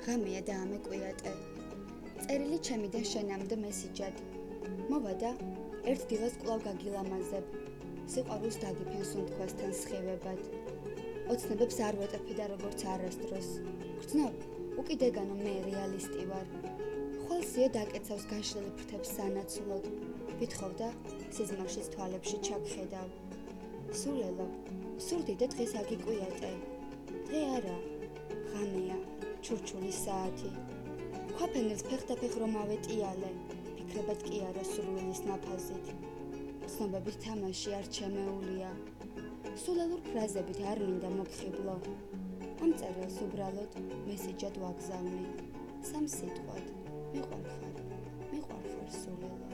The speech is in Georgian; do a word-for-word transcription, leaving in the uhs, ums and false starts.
ღამეა და ამეკვიატე. წერილი ჩემიდან შენამდე მესიჯად. მოვა და ერთ დილას კვლავ გაგილამაზებ. სიყვარულს დაგიფენს უნთქვასთან სხივებად. ოცნებებს არ ვეტეფი და როგორც არასდროს. გრძნობ, უკიდეგანო მე რეალისტი ვარ. ხვალსია დაკეცავს გაშლილი ფრთებს სანაცვლოდ. ვითხოვ და სიზმარშიც თვალებში ჩაგხედავ. სულელო, სურდი და დღეს აგიკვიატე. დღე არა, ღამეა, ჩურჩულის საათი. ქვაფენილს ფეხდაფეხ რომ ავეტიალე, ფიქრებად კი არა სურვილის ნაფაზით. ცნობებით თამაში არ ჩემეულია. სულელურ ფრაზებით არ მინდა მოგხიბლო. ამ წერილს უბრალოდ მესიჯად ვაგზავნე. სამ სიტყვად, მიყვარხარ, მიყვარხარ სულელო.